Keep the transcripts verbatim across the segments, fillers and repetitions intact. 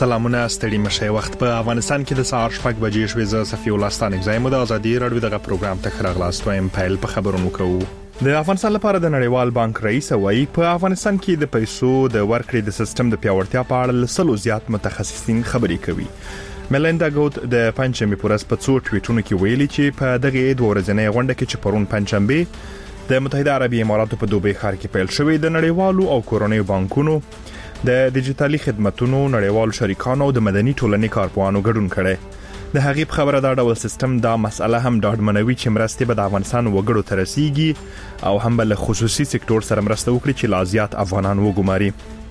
سلامونه ستړي مشه وخت په افغانستان کې د سهار شپږ بجې شوې ز صفي ولستان اگزایم د ازادي رادیو دغه پروګرام ته خراغلاست وایم پیل په خبرونو کوو. د افغانستان لپاره د نړیوال بانک رئیس وایي په افغانستان کې د پیسو د ورکړې د سیستم د پیاوړتیا په اړه لسلو زیات متخصصین خبرې کوي. ملیندا ګوت د پنځمې پورس په څو ټویټونو کې ویلي چې په دغه دوه ورځې غونډه کې چې پرون پنځمبه د متحده عربي اماراتو په دوبۍ ښار کې پیل شوې د نړیوالو او کورنیو بانکونو د ډیجیټالي خدماتونو نړیوالو شریکانو او د مدني ټولنې کارپوهانو ګډون کړي. د هغې په خبره دا ډول سیستم دا مسأله هم ډاډمنوي چې مرستې به د افغانستان وګړو ته رسیږي او هم بل خصوصي سکتور سره مرسته وکړي چې لا زیات افغانان وګماري.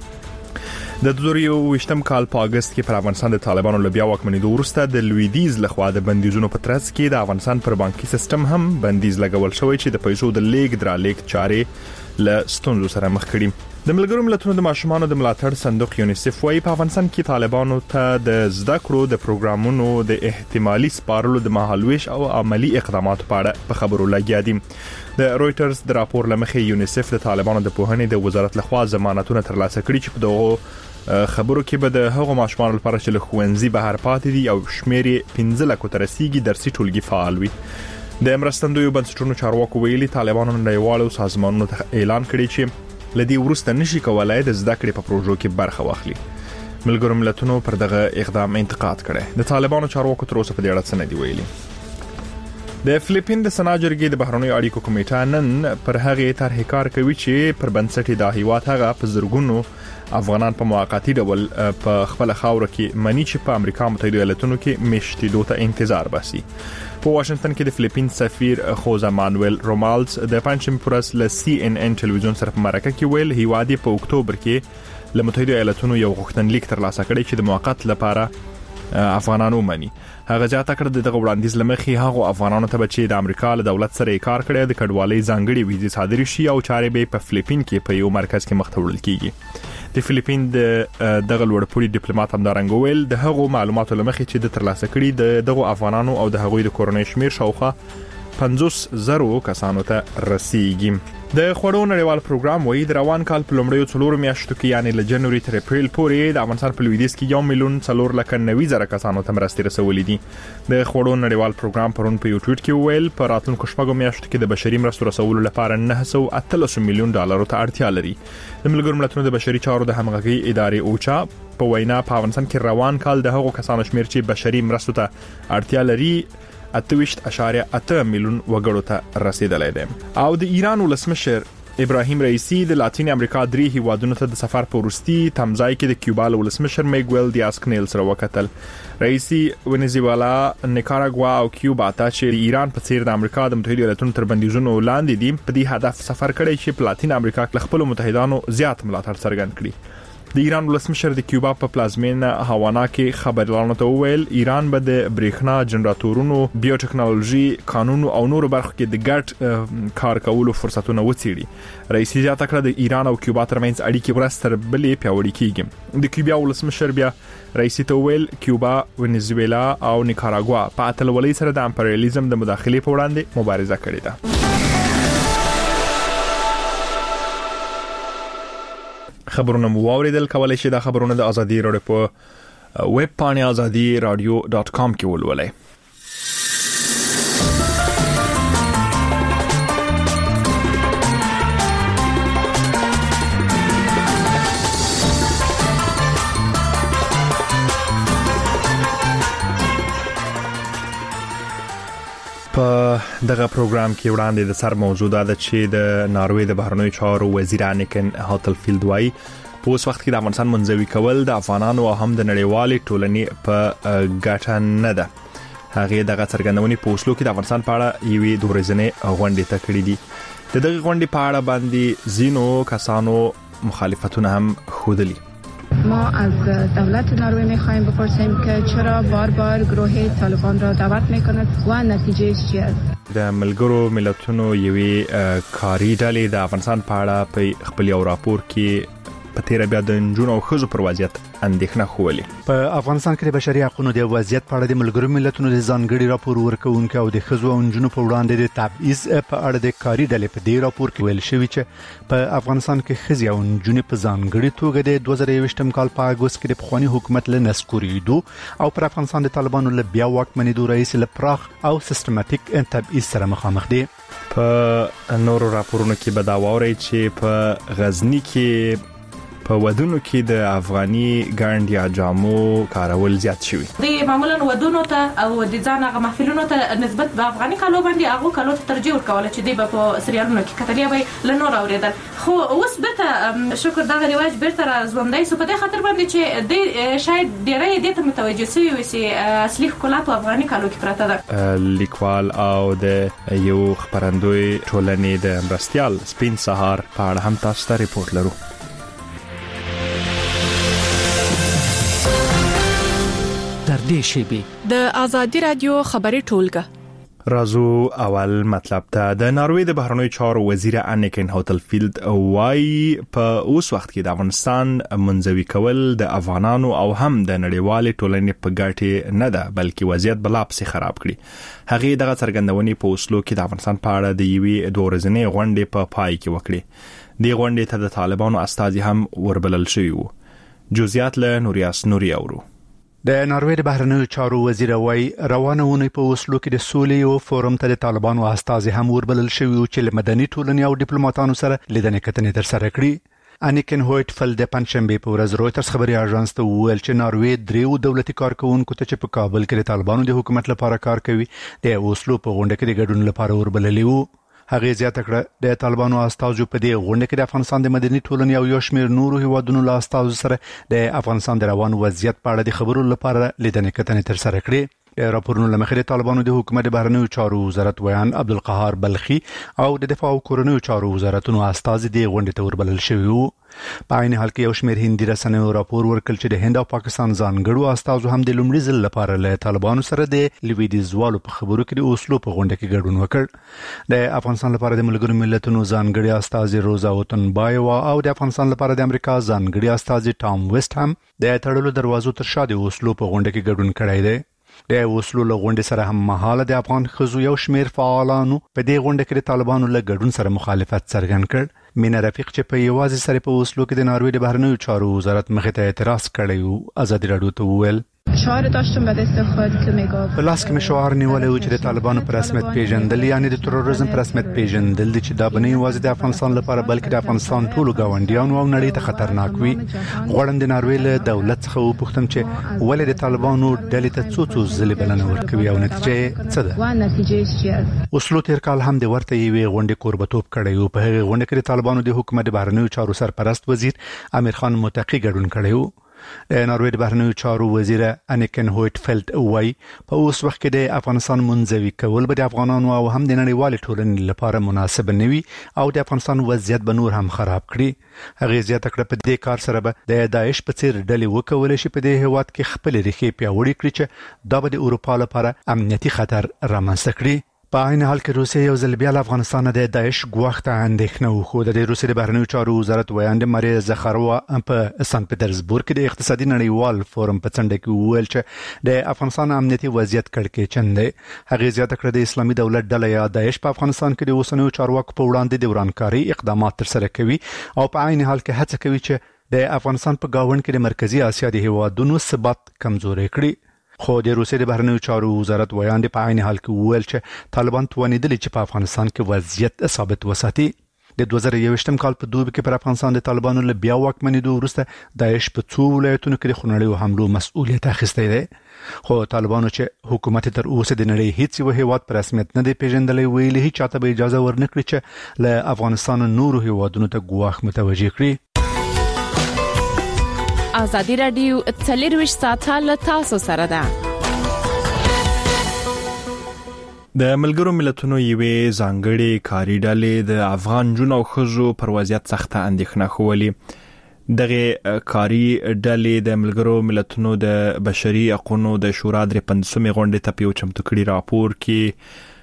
د دوه زره یوویشتم کال په اگست کې پر افغانستان د طالبانو له بیا واکمنېدو وروسته د لویدیز لخوا د بندیزونو په ترڅ کې د افغانستان پر بانکي سیستم هم بندیز لګول شوی چې د پیسو د لیږد درلیږد چارې له ستونزو سره مخ کړي. د ملګرو ملتونو د ماشومانو د ملاتړ صندوق یونیسف وايي په افغانستان کې طالبانو ته د زده کړو د پروګرامونو د احتمالي سپارلو د مهالويش او عملی اقداماتو په اړه په خبرو لګیا دي. د رويټرز د راپور لمخې یونیسف د طالبانو د پوهنې د وزارت لخوا ضمانتونه ترلاسه کړي چې په دغه خبرو کې به د هغو ماشومانو لپاره چې له ښوونځي بهر پاتې دي او شمېر پنځه لکو ته رسیدي درسي ټولګي فعال وي. د مرستندویو بنسټونو چارواکو ویلي طالبانو نړیوالو سازمانونو ته اعلان کړی چې لدی ورسته نشي کولای د زده کړې په پروژو کې برخه واخلي. ملګرو ملتونو پر دغه اقدام انتقاد کړي. د طالبانو چارواکو تر اوسه په دې اړه څه نه دی ویلي. د فلیپین د سنا جرګې د بهرنیو اړیکو کمیټه نن پر هغه طرح کار کوي چې پر بنسټ د هیواد هغه په زرګونو افغانان په موقتی ډول په خپل خاور کې منی چې په امریکا متحده ایالاتونو کې مشتیدو ته انتظار باسي. په واشنگټن کې د فلیپین سفیر خوزا مانویل رومالز د پنځمې پورس له سی ان ان ټلویزیون سره په مرکه کې ویل هیواد په اکتوبر کې له متحده ایالاتونو یو غوښتنلیک ترلاسه کړی چې د موقت لپاره افغانانو مني. هغه ځاته کړ دغه وړاندیز لمخې هغه افغانانو ته چې د امریکا له دولت سره کار کړی د کډوالۍ ځانګړي ویزې صادر شي او چارې به په فلیپین کې په یو مرکز کې مختوړل کیږي. د فلیپین د دغه لوړپوړي ډیپلوماټ همدارنګ ویل د هغو معلوماتو لمخې چې د ترلاسه کړي د دغه افغانانو او د هغوی د کورنۍ شمیر شاوخوا پنځوس زره کسانو ته رسیدي. د خوړو نړیوال پروګرام وایي د روان کال په لومړیو څلورو میاشتو کې یعنی له جنوري تر اپریل پورې د افغانستان په لویدیځ کې یو میلیون څلور لک نوي زره کسانو ته مرستې رسولې دي. د خوړو نړیوال پروګرام پرون په یو ټویټ کې ویل په راتلونکو شپږو میاشتو کې د بشري مرستو رسولو لپاره نه سوه اتلس میلیون ډالر ته اړتیا لري. د ملګرو ملتونو د بشري چارو د همغږي ادارې اوچا په وینا په افغانستان کې روان کال د هغو کسانو شمیر چې بشري مرستو ته اړتیا لري اتویشت اشاریه اته میلیون وګړو ته رسیدلی دی. او د ایران ولسمشر ابراهیم رئیسی د لاتین امریکا درې هیوادونو ته د سفر په وروستي تمځای کې د کیوبا ولسمشر میګویل دیاز کنیل سره وکتل. رئیسی ونیزویلا، نیکاراګوا او کیوبا ته چې ایران په څیر د امریکا د متحده ایالاتونو تر بندیزونو لاندې دي په دې هدف سفر کړی چې په لاتین امریکا کې خپل متحدانو زیات ملاتړ څرګند کړي. د ایران ولسمشر د کیوبا په پلازمینه هاوانا کې خبرلارانو ته وویل ایران به د برېښنا جنراتورونو، بیوټیکنالوژي، قانون او نورو برخو کې د ګډ کار کولو فرصتونه وڅېړي. رئیس زیاته کړه د ایران او کیوبا ترمنځ اړیکې ورځ تر بلې پیاوړې کیږي. د کیوبا ولسمشر بیا رئیس ته وویل کیوبا، ونیزویلا او نیکاراګوا په اتلولۍ سره د امپریالیزم د مداخلې په وړاندې مبارزه کړې ده. خبرونه مو واوریدل. کولای شئ دا خبرونه د ازادي رادیو په ویب پاڼه ازادي رادیو ډاټ کام کې ولولئ. په دغه پروګرام کې وړاندې د سر موضوع ده چې د ناروې د بهرنیو چارو وزیر انیکن هاتلفیلد وايي په اوس وخت کې د افغانستان منځوي کول د افغانانو او هم د نړیوالې ټولنې په ګټه نه ده. هغه دغه څرګندونې په اوسلو کې د افغانستان په اړه یوې دوه ورځې غونډې ته کړې دي. د دغه غونډې په اړه باندې زینو کسانو مخالفتونه هم خوده. ما از دولت نروژ می‌خوایم بپرسیم که چرا بار بار گروه طالبان را دعوت می‌کند و نتیجهش چی است. د ملګرو ملتونو یوې کاری ډلې د افغانستان په اړه په خپل یو راپور کې په تیر بیا د جنونو او خزو پر وضعیت اندېښنه خوولې. په افغانستان کې د بشري حقوقو د وضعیت په اړه د ملګرو ملتونو د ځانګړي راپور ورکوونکي او د خزو او جنونو په وړاندې د تبعیض په اړه د کاري ډلې په دې راپور کې ویل شوی چې په افغانستان کې خزي او جنونو په ځانګړي توګه د دوه زره یوویشتم کال په اګوست کې د پخوانی حکومت له نسکورېدو او پر افغانستان د طالبانو له بیا واکمنېدو رئیس له پراخ او سیستماتیک تبعیض سره مخامخ دي. په نورو راپورونو کې به دا واوري چې په غزنی کې په ودونو کې د افغاني ګاند یا جامو کارول زیات شوی. د معمولا ودونو ته او د ځان هغه محفلونو ته نسبت د افغاني کالو باندې هغه کالو ته ترجیح ورکول چې دی په سریالونو کې کتلیا به لنور اوریدل. خو اوس بیرته شکر دا رواج بیرته راځوندای سو په دې خاطر باندې چې د شاید ډیرې د ته متوجه شوی وسی اصلي ښکلا په افغاني کالو کې پراته ده. لیکوال او د یو خبرندوی ټولنې د مرستيال سپین سهار په اړه هم تاسو ته ریپورت لرو. در دې شیبي د آزادي رادیو خبري ټولګه رازو اول مطلب ته د ناروې د بهرنیو چارو وزیر انیکن هوتلفیلد وايي په اوس وخت کې د افغانستان منځوي کول د افغانانو او هم د نړیوال ټولنې په ګټه نه ده بلکې وضعیت بلا پسې خراب کړي. هغه دغه څرګندونې په اوسلو کې د افغانستان په اړه د یوې دوه ورځې غونډې په پای کې وکړي. د غونډې ته د طالبانو استازي هم وربلل شوی وو. جزئیات له نوریاس نوري اورو. د ناروې د بهرنیو چارو وزیر وايي روانه ونی په اوسلو کې د سولې او فورم ته د طالبانو استازي هم وربلل شوی او چې مدني ټولنې او ډیپلوماټانو سره لیدنې کتنې تر سره کړې. انیکن هوټفل د پنځشنبه په ورځ رويټرز خبري اژانس ته وویل چې ناروې دریو دولتي کارکونکو ته چې په کابل کې د طالبانو د حکومت لپاره کار کوي د اوسلو په غونډه کې د ګډون لپاره وربللي وو. هغه زیاته کړه د طالبانو استازو په دې غونډه کې د افغانستان د مدني ټولنې او یو شمېر نورو هیوادونو له استازو سره د افغانستان د روان وضعیت په اړه د خبرو لپاره لیدنې کتنې تر سره کړې. د راپورونو لمخې د طالبانو د حکومت د بهرنیو چارو وزارت ویان عبدالقهار بلخي او د دفاع او کورنیو چارو وزارتونو استازي د غونډې ته وربلل شوی وو. په عین حال کې یو شمېر هندي رسنیو راپور ورکړ چې د هند او پاکستان ځانګړو استازو هم د لومړي ځل لپاره له طالبانو سره د لویدیزوالو په خبرو کې د اوسلو په غونډه کې ګډون وکړ. د افغانستان لپاره د ملګرو ملتونو ځانګړي استازي روزا اوتنبایوا او د افغانستان لپاره د امریکا ځانګړي استازي ټام ویسټ هم د تړلو دروازو تر شا د اوسلو په غونډه کې ګډون کړی دی. د اوسلو له غونډې سره هم مهاله د افغان خزو یو شمېر فعالانو په دې غونډه کې د طالبانو له ګډون سره مخالفت څرګند کړ. مینا رفیق چې په یوازې سره په اوسلو کې د ناروې د بهرنیو چارو وزارت مخې ته اعتراض کړی و آزادي رادیو ته وویل شعار داشتم به دست خود که میگفت په لاس کې مې شعار نیولې و چې د طالبانو پر رسمیت پیژندل یعنی د تروریزم پر رسمیت پیژندل دي چې دا بنې یوازې د افغانستان لپاره بلکې د افغانستان ټولو ګاونډیانو او نړۍ ته خطرناک وي. غواړم د ناروې له دولت څخه وپوښتم چې ولې د طالبانو ډلې ته څو څو ځلې بلنه ورکوي او نتیجه څه ده. و نتیجه چی است؟ اوسلو تیر کال هم د ورته یوې غونډې کوربتوب کړی و. په هغه غونډه کې د طالبانو د حکومت د بهرنیو چارو سرپرست وزیر امیر خان متقی ګډون کړی و. د ناروې د بهرنیو چارو وزیر انیکن هوټفیلد وايي په اوس وخت کې د افغانستان منځوي کول به د افغانانو او هم د نړیوال ټولنې لپاره مناسب نه وي او د افغانستان وضعیت به نور هم خراب کړي. هغه زیاته کړه په دې کار سره به د داعش په څیر ډلې وکول شي په دې هیواد کې خپل ریښې پیاوړې کړي چې دا به د اروپا لپاره امنیتي خطر رامنځته کړي. په عین حال کې روسیه یو ځل بیا له افغانستان د داعش ګواښ ته اندېښنه وښوده. د روسیې د بهرنیو چارو وزارت ویاند ماریا زخاروا په سن پټرزبورګ کې د اقتصادي نړیوال فورم په څنډه کې وویل چې د افغانستان امنیتي وضعیت کړکېچن دی. هغه زیاته کړه د اسلامي دولت ډله یا داعش په افغانستان کې د اوسنیو چارواکو په وړاندې د ورانکاري اقدامات ترسره کوي او په عین حال کې هڅه کوي چې د افغانستان په گاوند کې د مرکزی اسیا د هیوادونو ثبات کمزوري کړي. خو د روسیې د بهرنیو چارو وزارت ویاند په عین حال کې وویل چې طالبان توانیدل چې په افغانستان کې وضعیت ثابت وساتي. د دوه زره یوویشتم کال په دوبي کې پر افغانستان د طالبانو له بیا واکمنېدو وروسته داعش په څو ولایتونو کې د خونړیو حملو مسؤلیت اخیستی دی. خو طالبانو چې حکومت تر اوسه د نړۍ هیڅ یو هیواد پر رسمیت نه دی پیژندلی ویلي هیڅ چاته به اجازه ورنکړي چې له افغانستان نورو هیوادونو ته ګواښ متوجه کړي. آزادي رادیو څلرویشت ساعته له تاسو سره ده. د ملګرو ملتونو یوې ځانګړې کاري ډلې د افغان جنونو او ښځو پر وضعیت سخته اندېښنه ښوولې. دغه کاري ډلې د ملګرو ملتونو د بشري حقوقو د شورا درې پنځوسمې غونډې ته په یو چمتو کړي راپور کې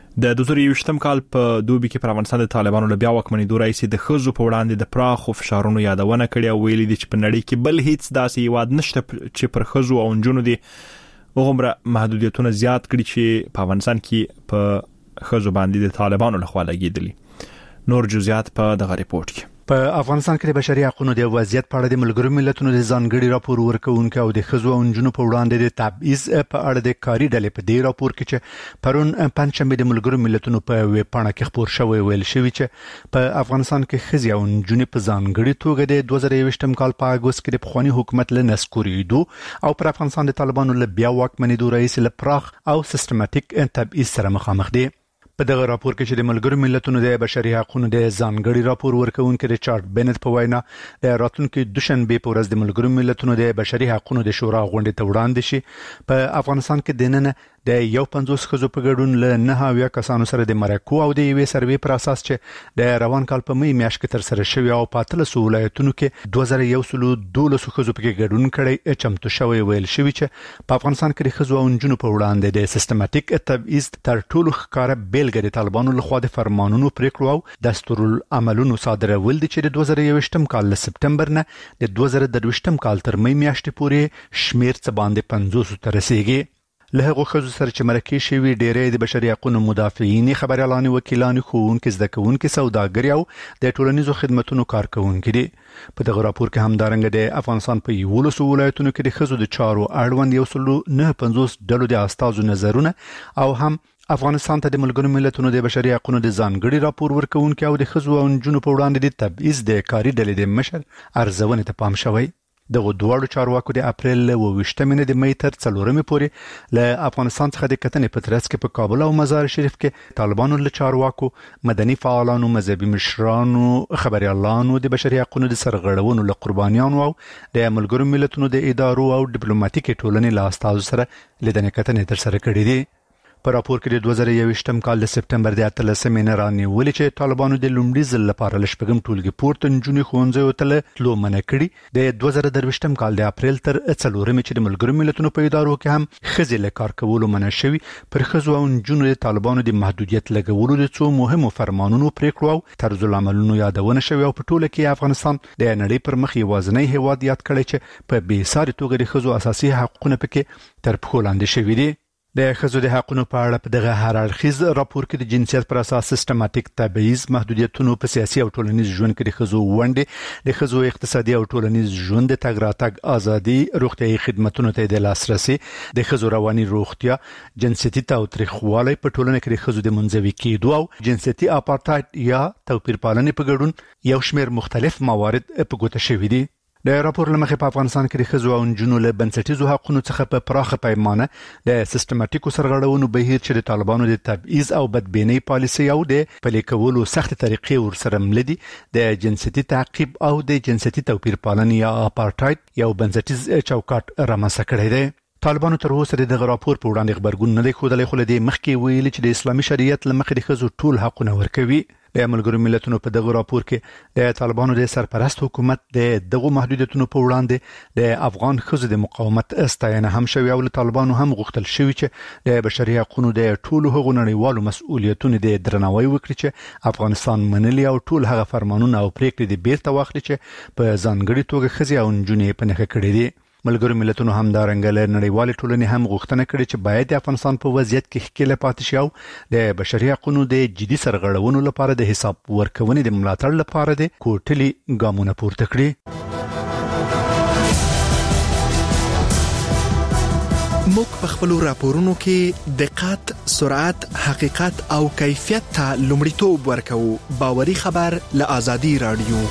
د دوه زره یوولسم کال په دوبي کې پر افغانستان د طالبانو له بیا واکمنېدو راځي د خزو په وړاندې د پراخو فشارونو یادونه کړې او ویلي دي چې په نړۍ کې بل هیڅ داسې هیواد نشته چې پر خزو او نجونو دي وګمره محدودیتونه زیات کړي چې په افغانستان کې په خزو باندې د طالبانو لخوا لګیدلي. نور جزئیات په دغه ریپورت کې. په افغانستان کې د بشري حقوقو د وضعیت په اړه د ملګرو ملتونو د ځانګړي راپور ورکوونکو او د خزو او نجونو په وړاندې د تبعیض په اړه د کاري ډلې په دې راپور کې چې پرون پنځشنبه د ملګرو ملتونو په ویب پاڼه کې خبر شوی ویل شوی چې په افغانستان کې خزي او نجونې په ځانګړي توګه د دوه زره یوولسم کال په اگست کې د پخوانی حکومت له نسکوریدو او پر افغانستان د طالبانو له بیا واکمنېدو رئیس له پراخ او سیستماتیک تبعیض سره مخامخ دي. په دغه راپور کې چې د ملګرو ملتونو د بشري حقوقو د ځانګړي راپور ورکوونکي ریچارډ بینټ په وینا د راتلونکي دوشنبه په ورځ د ملګرو ملتونو د بشري حقوقو د شورا غونډې ته وړاندې شي په افغانستان کې د نن د یو پنځوس خزو په ګډون له نه اویا کسانو سره د مرکو او د یوې سروې پر اساس چې د روان کال په می میاشت کې تر سره شوی او په اتلس ولایتونو کې دوه زره یو سل دولس خزو په کې ګډون کړي چمتو شوی ویل شوی چې په افغانستان کې د خزو او نجونو په وړاندې د سیستماتیک تبعیض تر ټولو ښکاره بیلګه د طالبانو لخوا د فرمانونو پریکړو او دستورالعملونو صادرول دي چې د دوه زره یوولسم کال له سپتمبر نه د دوه زره درویشتم کال تر می میاشتې پورې شمیر څه باندې پنځوس ته رسیدي. له هغو خزو سره چې مرکې شوي ډېرې د بشري حقوقو مدافعین، خبريالان، وکیلان، ښوونکي، زده کوونکي، سوداګر او د ټولنیزو خدماتو کارکونکي دي. په دغه راپور کې همدارنګه د افغانستان په یولسو ولایتونو کې د خزو د چارو اړوند یو سل نه پنځوس ډلو د استازو نظرونه او هم افغانستان ته د ملګرو ملتونو د بشري حقوقو د ځانګړي راپور ورکوونکي او د خزو او نجونو په وړاندې د تبعیض د کاري ډلې د مشر ارزونه ته پام شوی. دغه دوه چارواکو د اپریل له اووه د می تر څلورمې پورې له افغانستان څخه د کتنې په ترڅ کې په کابل او مزار شریف کې طالبانو له چارواکو، مدني فعالانو، مذهبي مشرانو، خبريالانو، د بشري حقوقو د سرغړونو له قربانیانو او د ملګرو ملتونو د ادارو او ډیپلوماټیک ټولنې له استازو سره لیدنې کتنې تر سره کړې دي. په راپور کې د دوه زره یوولسم کال د سپتمبر د اتلسمې نه رانیولې چې طالبانو د لومړي ځل لپاره لشپږم ټولګي پورته نجونې ښوونځیو ته تلو منع کړي. د دوه زره درویشتم کال د اپریل تر څلورمې چې د ملګرو ملتونو په ادارو کې هم ښځې له کار کولو منع شوي، پر ښځو او نجونو د طالبانو د محدودیت لګولو د څو مهمو فرمانونو پریکړو او طرزالعملونو یادونه شوې او په ټوله کې افغانستان د نړۍ پر مخ یوازینی هیواد یاد کړی چې په بې ساري توګه د ښځو اساسي حقوقونه پکې تر پښو لاندې شوي دي. د ښځو د حقوقو په اړه په دغه هر اړخیز راپور کې د جنسیت پر اساس سیستماتیک تبعیض، محدودیتونو په سیاسي او ټولنیز ژوند کې د ښځو ونډه، د ښځو اقتصادي او ټولنیز ژوند د تګ راتګ ازادي، روغتيایي خدماتو ته د لاسرسي، د ښځو رواني روغتیا، جنسیتي تاوتریخوالی په ټولنه کې د ښځو د منځوي کېدو او جنسیتي اپارټایډ یا توپیر پالنې په ګډون یو شمېر مختلف موارد په ګوته شوي دي. د راپور لمخې په افغانستان کې د ښځو او نجونو له بنسټیزو حقوقو څخه په پراخه پیمانه د سیستماتیکو سرغړونو بهیر چې د طالبانو د تبعیض او بدبینۍ پالیسي او د پلي کولو سخت طریقې ورسره ملدي، د جنسیتي تعقیب او د جنسیتي توپیر پالنې یا اپارټایډ یو بنسټیز چوکاټ رامنځته کړی دی. طالبانو تر اوسه د دغه راپور په وړاندې خبرګون نه دی ښودلی، خو له دې مخکې ویلي چې د اسلامي شریعت له مخې د ښځو ټول حقونه ورکوي. د ملګرو ملتونو په دغه راپور کې د طالبانو د سرپرست حکومت د دغه محدودیتونو په وړاندې د افغان ښځو د مقاومت ستاینه هم شوی او له طالبانو هم غوښتل شوی چې د بشري حقوقو د ټولو هغو نړیوالو مسؤلیتونو د درناوی وکړي چې افغانستان منلي او ټول هغه فرمانونه او پریکړې د بیرته واخلي چې په ځانګړي توګه ښځې او نجونې په نښه کړي دي. ملګرو ملتونو همدارنګه له نړیوال ټولنې هم غوښتنه کړې چې باید د افغانستان په وضعیت کې ښکېله پاتې شي او د بشري حقوقو د جدي سرغړونو لپاره د حساب ورکونې د ملاتړ لپاره د کوټلي ګامونه پورته کړي. موږ په خپل راپورونو کې دقت، سرعت، حقیقت او کیفیت ته لومړیتوب ورکوو. باوري خبر له آزادي رادیو.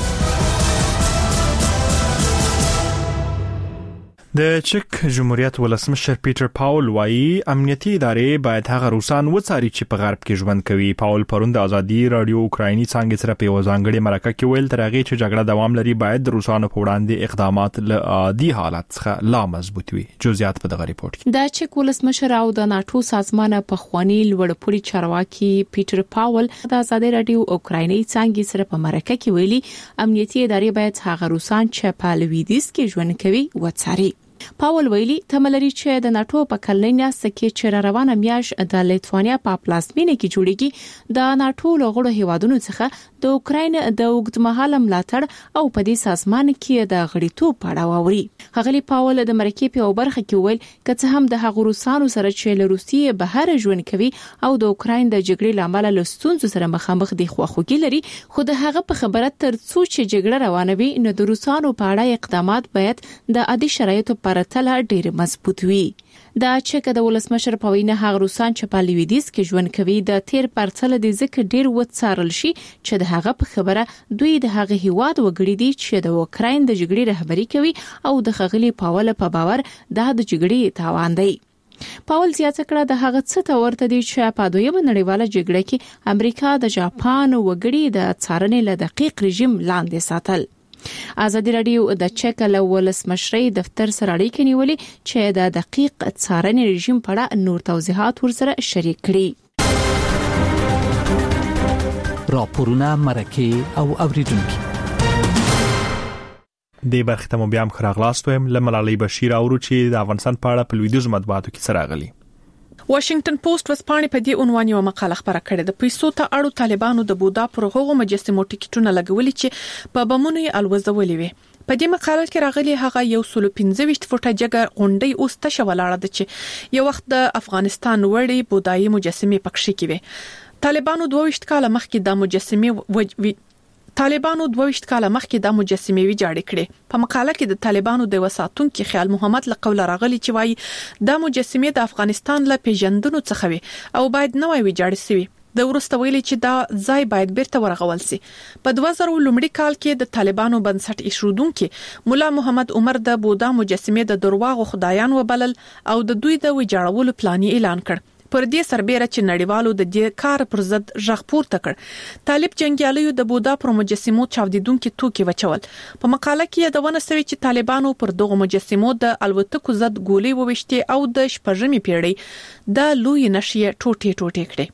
د چک جمهوریت ولسمشر پیټر پاول وایي امنیتي ادارې باید هغه روسان وڅاري چې په غرب کې ژوند کوي. پاول پرون د آزادي رادیو اوکرایني څنګه سره په وزانګړي مرکه کې ویل تر هغه چې جګړه دوام لري باید د روسانو په وړاندې اقدامات له عادي حالت څخه لا مضبوط وي. جزئیات په دغه ریپورت کې. د چک ولسمشر او د ناتو سازمان په خواني لوړپوړي چارواکي پیټر پاول د آزادي رادیو اوکرایني څنګه سره په مرکه کې ویلي امنیتي ادارې باید هغه روسان چې په لویدیځ کې ژوند کوي وڅاري. پاول ویلي تملري چې د ناتو په کلنۍ میاشت کې چې روانه میاش د لیتوانیا په پلاسمینه کې جوړیږي د ناتو لغړو هیوادونو څخه د اوکراین د اوږدمهاله ملاتړ او په دې سازمان کې د غړیتوب پړاو اوري. هغلی پاول د مرکې په برخه کې ویل کڅ هم د هغو روسانو سره چې له روسیې بهر ژوند کوي او د اوکراین د جګړې لامل له ستونزو سره مخامخ دي خواخوږي لري، خو د هغه په خبره تر څو چې جګړه روانه وي نو د روسانو په اړه اقدامات باید د عادي شرایطو پرتله ډېر مضبوط وي. دا چې د ولسمشر په وینا هغه روسان چې په لویدیځ کې ژوند کوي د تیر پرتله د ځکه ډېر وڅارل شي چې د هغه په خبره دوی د هغه هیواد وګړي دي چې د اوکراین د جګړې رهبری کوي او د خغلی پاول په باور د جګړې تاوان دی. پاول زیاته کړه د هغه څه ته ورته دي چې په دویمه نړیواله جګړه کې امریکا د جاپان وګړي د څارنې له دقیق رژیم لاندې ساتل. ازادي رادیو د چک له ولسمشرۍ دفتر سره اړیکې نیولې چې د دقیق څارنې رژیم په اړه نور توضیحات ورسره شریک کړي. راپورونه مرکه او اوریدونکو د برخه ته مو بیا هم خراغلاست ویم لملالي بشیر اورو چې د افغانستان په اړه په لویدیځ مطبوعاتو کې سراغلي. واشنگټن پوسټ وسپانې په دې عنوان یو مقاله خبره کړې ده. پیسو ته اړو طالبانو د بودا پر هغو مجسمو ټیکټونه لګولي چې په بمونو یې الوزولې وي. په دې مقاله کې راغلي هغه یو سل پنځه ویشت فوټه جګر غونډۍ اوس تشه ولاړه ده چې یو وخت د افغانستان وړي بودایي مجسمې پکښې کې وي. طالبانو دوه ویشت کال مخکې د مجسمې وج... طالبانو دوه ویشت کال مخکې د مجسمې ویجاړې کړې. په مقاله کې د طالبانو د وساتونکو خیال محمد لقول راغلي چې وايي د مجسمې د افغانستان له پیژندنو څخه وي او باید نوې ویجاړې شي. د ورسته ویلي چې دا ځای باید بیرته ورغول شي. په دوه زره لومړي کال کې د طالبانو بنسټ ایښودونکو مولا محمد عمر د بودا مجسمې د درواغو خدایان وبلل او د دوی د ویجاړولو پلان اعلان کړ. پر دې سربېره چې نړیوالو د دې کار پر ضد ژغ پورته کړ. طالب جنگیالیو د بودا پر مجسمو چاودیدونکو توکي وچول. په مقاله کې یادونه شوې چې طالبانو پر دغه مجسمو د الوتکو ضد ګولې وويشتي او د شپږمې پیړۍ د لوی نشي ټوټې ټوټې کړې.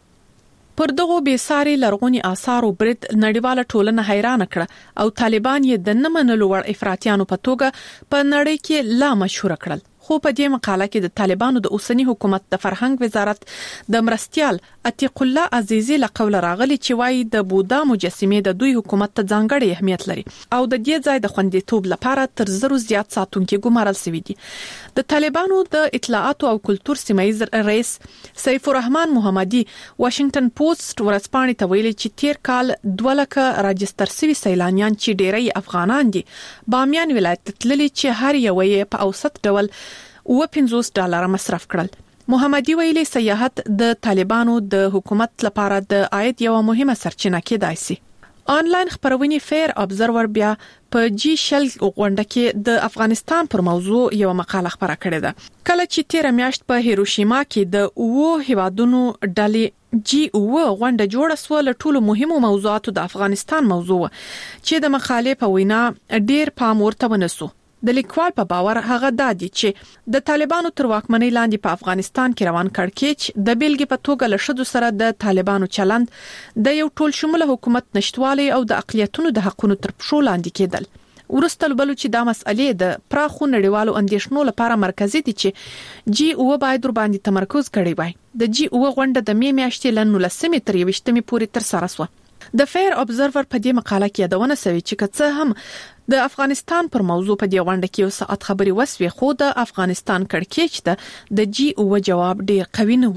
پر دغه بیساري لرغونی آثار او برید نړیواله ټولنه حیران کړه او طالبان یې د نمنلو ور افراطیانو په توګه په نړۍ کې لا مشهور کړل. خو په دې مقاله کې د طالبانو د اوسنی حکومت د فرهنګ وزارت د مرستيال عتیق الله عزیزی لقول راغلی چې وايي د بودا مجسمې د دوی حکومت ته ځانګړی اهمیت لري او د دې ځای د خوندیتوب لپاره تر زرو زیات ساتونکو ګمارل شوی دي. د طالبانو د اطلاعات او کلتور سیمایي رئیس سیف الرحمن محمدي واشنگټن پوسټ ورځپاڼې ته ویلي چې تیر کال دوه لکه راجستر شوی سیلانیان چې ډېری افغانان دي بامیان ولایت تللي چې هر یو یې په اوسط ډول او پنځوس ډالر مصرف کړل. محمدي ویلي سیاحت د طالبانو د حکومت لپاره د عاید یو مهمه سرچینه کېدای شي. آنلاین خبرونه فیر ابزرور بیا په جی شل غونډه کې د افغانستان پر موضوع یو مقاله خبره کړې ده. کله چې تیر میاشت په هیروشیما کې د اوو هیوادونو ډلې جی او غونډه جوړه سو له ټولو مهمو موضوعاتو د افغانستان موضوع چې د مقالې په وینا ډیر پام ورته ونسو. د لیکوال په باور هغه دادی چې د طالبانو تر واکمنۍ لاندې په افغانستان کې روان کړکېچ د بیلګې په توګه له شدو سره د طالبانو چلند د یو ټول شموله حکومت نشټوالي او د اقلیتونو د حقونو تر پښو لاندې کېدل. ورستل بلو چې دا مسئلې د پراخو نړیوالو اندیشنو لپاره مرکزی دي چې جی او باید ور باندې تمرکز کړي وای. د جی او غونډه د می میاشتې لنولسمې تر یوشتمې پورې تر سره شو. د فیر ابزرور په دې مقاله کې یادونه شوی چې کڅه هم د افغانستان پر موضوع په دې غونډه کې یو ساعت خبري وسوي خو د افغانستان کړکېچ ته د جی او جواب ډیر قوي نه و.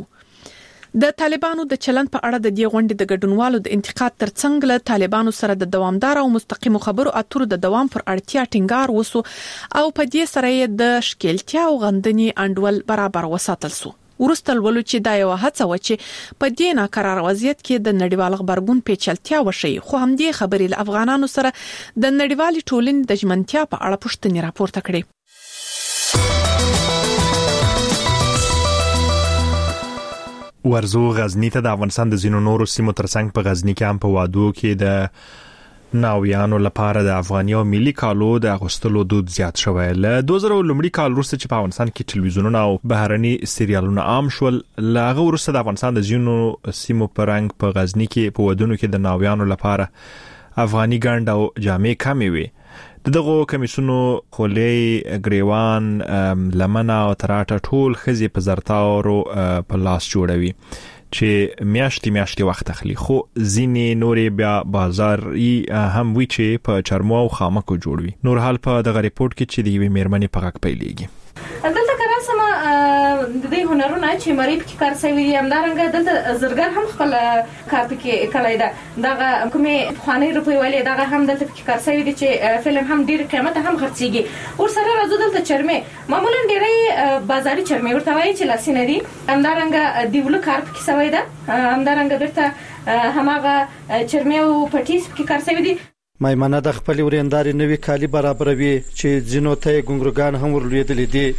د طالبانو د چلند په اړه د دې غونډې د ګډونوالو د انتقاد ترڅنګ له طالبانو سره د دوامدار او مستقیم خبرو اترو د دوام پر اړتیا ټینګار وسو او په دې سره د شکلتیا او غندنې انډول برابر وساتل سو. ورستل ولو چې دا یو هڅه و چې په دې ناکرار وضعیت کې د نړیوال خبرګون پیچلتیا وشي خو هم دې خبرې له افغانانو سره د نړیوال ټولنې د ژمنتیا په اړه پوښتنې راپورته کړې. ورزو غزنی ته د افغانستان د زینو نورو سیمو ترڅنګ په غزنی کې هم په وادو کې د ناویانو لپاره د افغاني او ملي کالو د اغوستلو دود زیات شوی. له دوه زره لومړي کال وروسته چې په افغانستان کې ټلویزیونونه او بهرني سریالونه عام شول، له هغه وروسته د افغانستان د زینو سیمو په رنګ په غزنی کې په ودونو کې د ناویانو لپاره افغاني ګاند او جامې کمې وي. دغه کمیسونو خولې ګریوان لمنه او تراټه ټول خزي په زرتاورو په لاس جوړوي چې میاشتې میاشتې وخت اخلي، خو ځینې نورې بیا بازاري هم وی چې په چرمو او خامکو جوړوي. نور حال په دغه ریپورت کې چې د یوې میرمنې په غږ پیلېږي. دلته کله سم د دې هنرونه چې مری په کار سوي دي، همدارنګه دلته زرګر هم خپل کار پکې کړی ده. دغه کومې خواني روپۍ ولې دغه هم دلته پکې کار سوي دي چې فلم هم ډیر قیمت هم خرڅيږي. ور سره راځو دلته چرمه معمولا ډیرې بازاري چرمه ورته وایي چې لاسینه دي، همدارنګه دیولو کار پکې سوي ده، همدارنګه برته هماغه چرمه او پټیس پکې کار سوي دي. میمنه د خپل ورېنداري نوې کالی برابروي چې ځینو ته ګونګرګان هم ورلېدلې دي.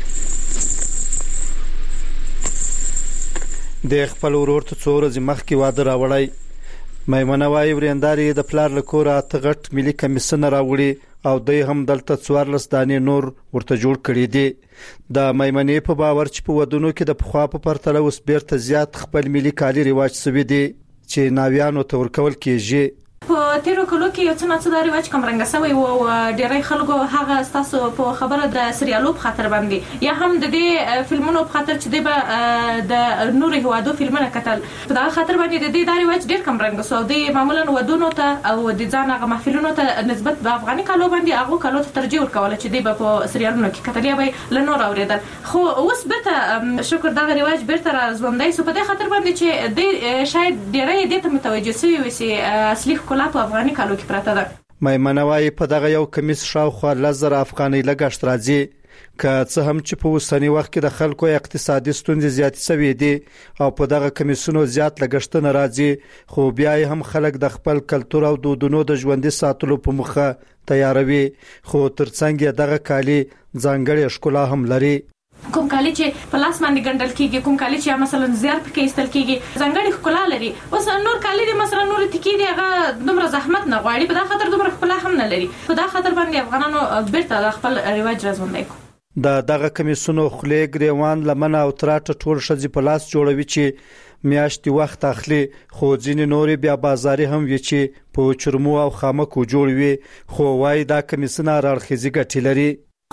د خپل ورور ته څو ورځې مخکې واده راوړی. میمنه وايي ورېنداري د پلار له کوره اته غټ ملي کمیسونه راوړي او دوی هم دلته څوارلس دانې نور ورته جوړ کړي دي. د میمنې په باور چې په ودونو کې د پخوا په پرتله اوس بیرته زیات خپل ملي کالي رواج سوي دي چې ناویانو ته ورکول کېږي. په تیرو کلو کې یو څه نه څه رواج کم رنګ سوی او ډیری خلکو هغه تاسو په خبره د سریالو په خاطر باندې یا هم د دې فلمونو په خاطر چې د د نوري هوادو فلمونه کتل په دا خاطر باندې د دې د رواج ډیر کم رنګ سو دی. معمولا ودونو ته او د ځان هغه محفلونو ته نسبت د افغاني کالو باندې هغه کالو ته ترجیح ورکول چې دی په سریالونو کې کتل یا به لنور اوریدل. خو اوس بیرته شکر دا رواج بیرته راځوندای سو په دې خاطر باندې چې د شاید ډیری دې ته متوجه سوي وي چې اصلي لا په افغاني کالو کې پراته ده. میمنه وايي په دغه یو کمیس شاوخوا لزر افغاني لګښت راځي، که څه هم چې په اوسنی وخت کې د خلکو اقتصادي ستونزې زیات سوي دي او په دغه کمیسونو زیات لګښتونه راځي، خو بیا هم خلک د خپل کلتور او دودونو د ژوندۍ ساتلو په مخه تیاروي. خو ترڅنګ دغه کالي ځانګړې ښکلا هم لري. کوم کالی چې په لاس باندې ګندل کیږي، کوم کالی چې مثلا زیار پکې استل کیږي، ځانګړي ښکلا لري. اوس نور کالی دي مثلا نور تکی دي هغه دومره زحمت نه غواړي، په دا خاطر دومره ښکلا هم نه لري. په دا خاطر باندې افغانانو بیرته خپل رواج راځوندای کو. د دغه کمیسونو خلې ګریوان لمنه او تراټه ټول شذې په لاس جوړوي چې میاشتې وخت اخلي، خو ځینې نورې بیا بازاري هم وي چې په چرمو او خامکو جوړ وي. خو وايي دا کمیسونه راړخیزي ګټې لري.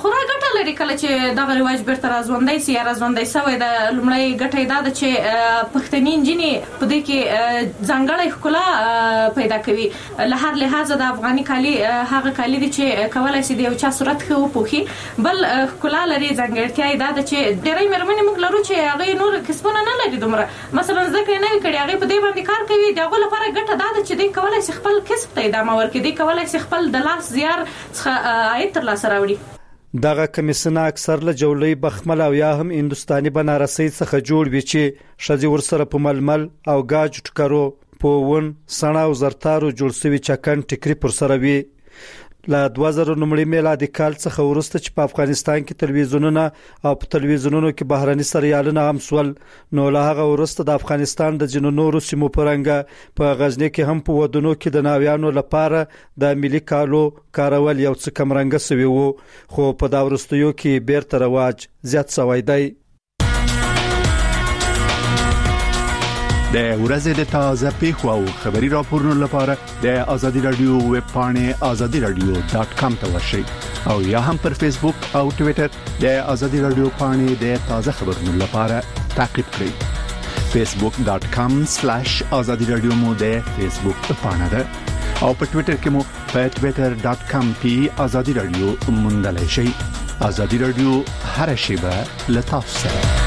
کله چې دا رواج بیرته راځوندای سي یا راځوندای سوی د لومړی ګټه دا ده چې پښتني انجینې په دې کې ځانګړی ښکلا پیدا کوي. له هر لحاظ د افغاني کالي هغه کالي دي چې کولای شي د یو چا صورت خو پوخي بل ښکلا لري. ځانګړتیا دا ده چې ډېرې مېرمنې موږ لرو چې هغه نور کسبونه نه لري دومره، مثلا ذکر نه کړي هغه په دې باندې کار کوي. دغه لپاره ګټه دا ده چې دوی کولای شي خپل کسب ته ادامه ورکړي، دوی کولای شي خپل د لاس زیار څخه عاید ترلاسه راوړي. دغه کمیسونه اکثر له جوړې بخمل او یا هم هندستاني بنارسي څخه جوړ وي چې شذې ورسره په ململ او گاج ټکرو په ون سنا او زرتارو جوړ شوی چکن ټکري پر سره وي. له دوه زره نومړي میلادي کال څخه وروسته چې په افغانستان کې تلویزیونونه او په تلویزیونونو کې بهراني سریالونه هم سول، نو له هغه وروسته د افغانستان د جنو نورو سیمو پرنګ په غزنی کې هم په ودونو کې د ناویانو لپاره د ملي کالو کارول یو څه کم رنګ سوي وو، خو په دا وروستیو کې بیرته رواج زیات شوی دی. د ورځې د تازه پیښو او خبري راپورونو لپاره د آزادي رادیو ویب پاڼه آزادي رادیو ډاټ کام ته ورشئ او یا هم پر فیسبوک او ټوئیټر د آزادي رادیو پاڼه د تازه خبرونو لپاره تعقیب کړئ. فیسبوک ډاټ کام سلیش آزادي رادیو مو د فیسبوک پاڼه ده او په ټوئیټر کې مو په ټوئیټر ډاټ کام پی آزادي رادیو موندلای شئ. آزادي رادیو هر شیبه لتاسو سره.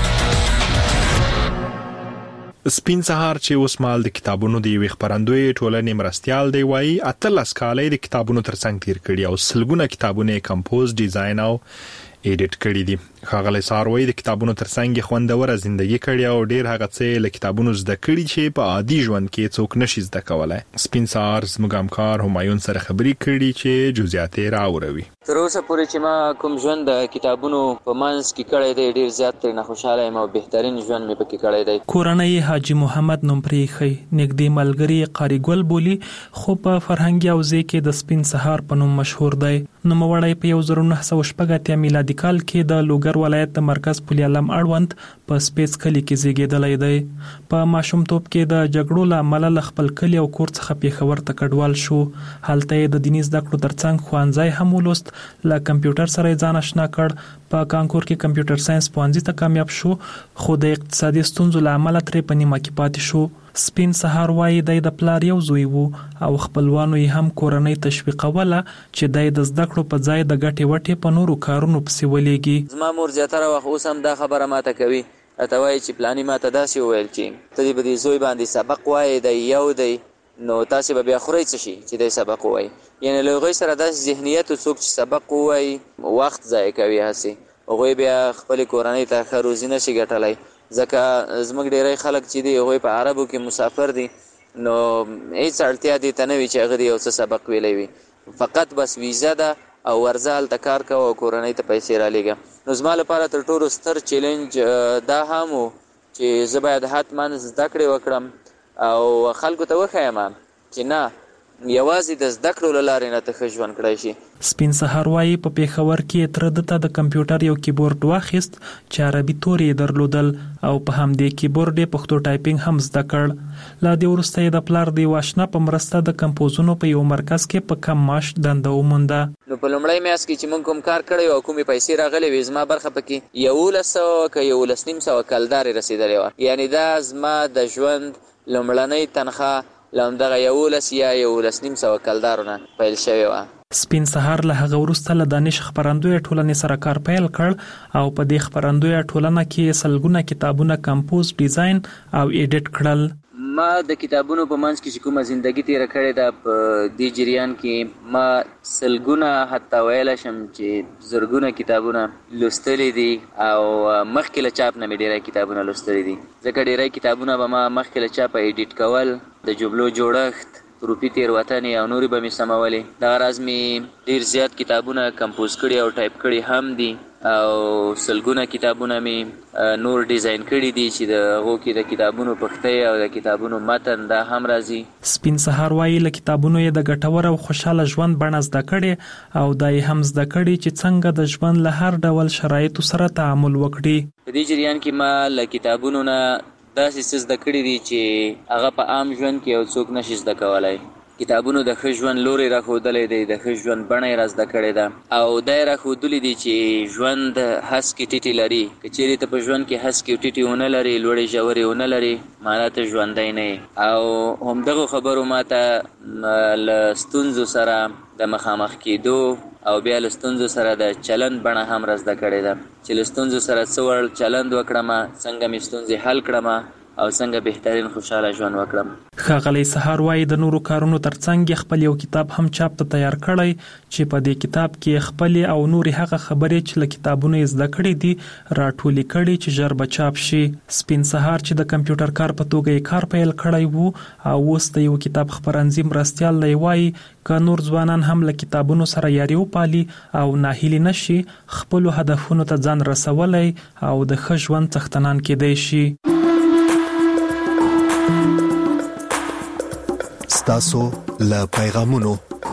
سپین سهار چې اوس مال د کتابونو دی وی خبرندوی ټولنې مرستيال دی وای اتل اسکالې د کتابونو ترڅنګ تیر کړي او سلګونه کتابونه کمپوز ډیزاین او ایډیټ کړي دي. خاغلی ساروي د کتابونو ترڅنګ خوندوره ژوندۍ کړي او ډیر هغه څه له کتابونو زده کړي چې په عادي ژوند کې څوک نشي زده کولای. سپین سهار زموږمکار همایون سره خبري کړي چې جزئیات راوړوي. تر اوسه پورې چې ما کوم ژوند د کتابونو په منځ کې کړی دی ډیر زیات تر نه خوشاله یم او بهترین ژوند مې پکې کړی دی. کورنۍ حاجی محمد نوم پرې خي نګدي ملګری قاری ګل بولی خو په فرهنګي اوزې کې د سپین سهار په نوم مشهور دی. نوموړی په یو زر نه سوه شپږ اتیا میلادي کال کې د لوګر ولایت د مرکز پولیالم اړوند په سپیڅ کلي کې زیږیدلی دی. په ماشومتوب کې د جګړو له امله له خپل کلي او کور څخه پیښور ته کډوال شو. هلته یې د دیني زده کړو ترڅنګ ښوونځی هم ولوست. له کمپیوټر سره یې ځان اشنا کړ. په کانکور کې کمپیوټر ساينس پوهنځي ته کامیاب شو، خو د اقتصادي ستونزو له امله ترې په نیمه کې پاتې شو. سپین سهار وایي دی د پلار یو زوی وو او خپلوانو یې هم کورنۍ تشویقوله چې دی د زده کړو په ځای د ګټې وټې په نورو کارونو پسې ولېږي. زما مور زیاتره وخت اوس هم دا خبره ماته کوي، راته وایي چې پلاني ماته داسې وویل چې ته دې په دې زوی باندې سبق وایې، دی یو دی نو تاسې به بیا خورئ څه شي چې دی سبق ووایي. یعنې له هغوی سره داسې ذهنیت څوک چې سبق ووایي وخت ضایع کوي، هسې هغوی بیا خپلې کورنۍ ته ښه روزي نشي ګټلی. ځکه زموږ ډیری خلک چې دي هغوی په عربو کې مسافر دي، نو هیڅ اړتیا دې ته نه وي چې هغه دې یو څه سبق ویلی وي، فقط بس ویزه ده او ورځه هلته کار کوه او کورنۍ ته پیسې رالیږه. نو زما لپاره تر ټولو ستر چیلنج دا هم و چې زه باید حتما زده کړې وکړم او خلکو ته وښیم چې نه یوازې د زده کړو له لارې نه ته ښه ژوند کړی شي. سپین سهار وایي په پیښور کې تره ده ته د کمپیوټر یو کیبورډ واخیست چې عربي تورې یې درلودل او په همدې کیبورډ یې پښتو ټایپینګ هم زده کړ. له دې وروسته یې د پلار د یو اشنا په مرسته د کمپوزونو په یو مرکز کې په کم معاش دنده ومونده. نو په لومړی میاشت کې چې موږ کوم کار کړی او کومې پیسې راغلې وې زما برخه پکې یولس سوه که یولس نیم سوه کلدارې رسېدلې وه. یعنې دا زما د ژوند لومړنۍ تنخواه له همدغه یولس یا یولس نیم سوه کلدارو نه پیل شوې وه. سپین سهار له هغه وروسته له دانش خپرندویه ټولنې سره کار پیل کړ او په دې خپرندویه ټولنه کې سلګونه کتابونه کمپوز، ډیزاین او ایډیټ کړل. ما د کتابونو په منځ کې چې کومه زندگی تیره کړې ده په دې جریان کې ما سلګونه حتی ویلی شم چې زرګونه کتابونه لوستلی دي او مخکې له چاپ نه مې ډېری کتابونه لوستلی دي، ځکه ډېری کتابونه به ما مخکې له چاپه ایډیټ کول، د جملو جوړښت، روپي تېروتنې او نورې به مې سمولې. دغه راز مې ډېر زیات کتابونه کمپوز کړي او ټایپ کړي هم دي او سلګونه کتابونه مې نور ډیزاین کړي دي چې د هغو کې د کتابونو پښتۍ او د کتابونو متن دا هم راځي. سپین سهار وایي له کتابونو یې د ګټور او خوشحاله ژوند بڼه زده کړې او دا یې هم زده کړي چې څنګه د ژوند له هر ډول شرایطو سره تعامل وکړي. په دې جریان کې ما له کتابونو نه داسې څه زده کړي دي چې هغه په عام ژوند کې یو څوک نشي زده کولی. کتابونو د ښه ژوند لوری راښودلی دی، د ښه ژوند بڼه یې را زده کړې ده او دا یې راښودلي دي چې ژوند هسکې ټیټې لري. که چیرې ته په ژوند کې هسکې ټیټې ونه لرې، لوړې ژورې ونه لرې، معنا ته ژوندی نه یې. او همدغو خبرو ما ته له ستونزو سره د مخامخ کېدو او بیا له ستونزو سره د چلند بڼه هم را زده کړې ده چې له ستونزو سره څه ډول چلند وکړم، څنګه مې ستونزې حل کړم او څنګه بهترین خوشاله ژوند وکړم. ښاغلی سهار وایي د نورو کارونو ترڅنګ خپل یو کتاب هم چاپ ته تیار کړی چې په دې کتاب کې خپلې او نورې هغه خبرې چې له کتابونو یې زده کړې دي راټولې کړي چې ژر به چاپ شي. سپین سهار چې د کمپیوټر کار په توګه یې کار پیل کړی وو او اوس د یو کتاب خپرندوی مرستیال دی وایي که نور ځوانان هم له کتابونو سره یاري وپالي او ناهیلي نشي، خپلو هدفونو ته ځان رسولی او د ښه ژوند څښتنان کېدی شي. ستاسو له پیغامونو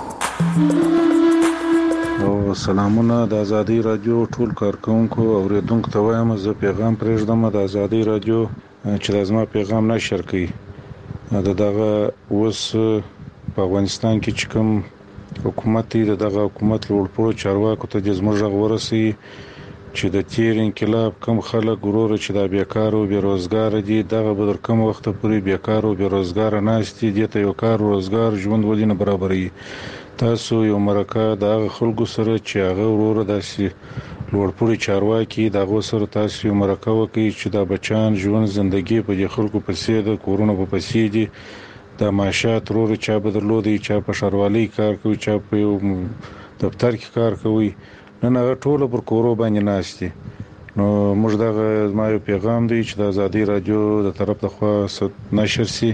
او سلامونه د ازادي رادیو ټول کارکونکو او اوریدونکو ته وایم زه پیغام پرېږدم د ازادي رادیو چې لازمه پیغام نشر کړي. د دغه اوس په افغانستان کې چې کوم حکومت دی دغه حکومت لوړپوړو چارواکو ته د زموږ غږ ورسوي چې د تیر انقلاب کم خلک ورور چې د بیکار او بیروزګار دي دغه به در کوم وخت پورې بیکار او بیروزګار ناست دي، دې ته یو کار روزګار ژوند ولې نه برابري. تاسو یو مرکه د هغه خلکو سره چې هغه ورور داسې لوړپوړي چارواکي د هغو سره تاسو یو مرکه وکړئ چې د بچیان ژوند زندګي په دې خلکو پسې د کورونو په پسې دي، د معاشات ورور چا به درلودي، چا په ښاروالۍ کار کوي، چا په یو دفتر کې کار کوي، نن هغه ټوله پر کورو باندې ناست دي. نو موږ دغه زما یو پیغام دی چې د ازادي رادیو د طرف څخه نشر سي.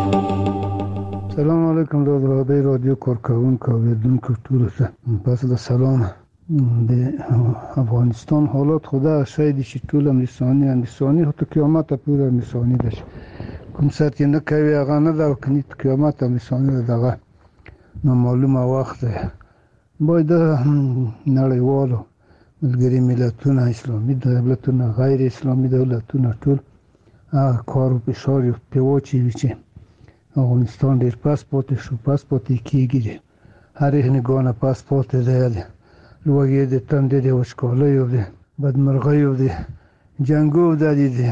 سلام علیکم د ازادي رادیو کارکونکو او اوریدونکو ټول ته پس د سلام. د افغانستان حالات خدا شاید چې ټول امریکایي امریکایي هته قیامت پورې امریکایي ده، کوم سات نه کوي هغه نه دا کني قیامت امریکایي دغه نو معلومه وخت باید نړیوالو ملګري ملتونه اسلامي دولتونه غیر اسلامي دولتونه ټول کار او فشار په واچي چې افغانستان ډیر پاسپورت شو پاسپورت کېږي هر هنګونه پاسپورت دی لوګي د تند دی وشکاله یو دی بدمرغي یو دی جنگو د دې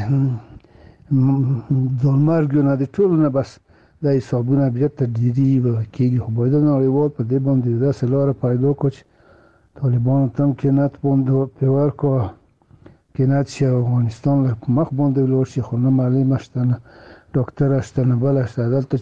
ځلمرګونه د ټول نه بس د حسابونه بیا تدریجي کېږي خو باید نړیوال په دې باندې د سلاره پیدا کوي طالبان تم کېنات باندې پیور کو کېنات چې افغانستان له مخ باندې ولور شي خو نه معلومه شته نه ډاکټر شته نه بل شته دلته